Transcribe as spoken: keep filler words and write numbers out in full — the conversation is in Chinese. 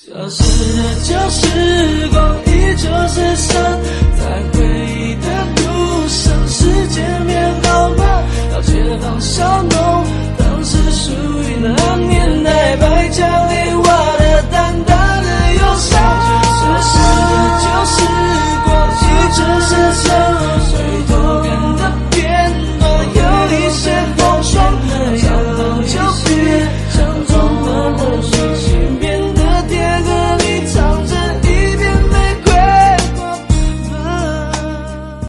消失的旧时光，依旧是伤，在回忆的路上，是见面好吗？了解的方向。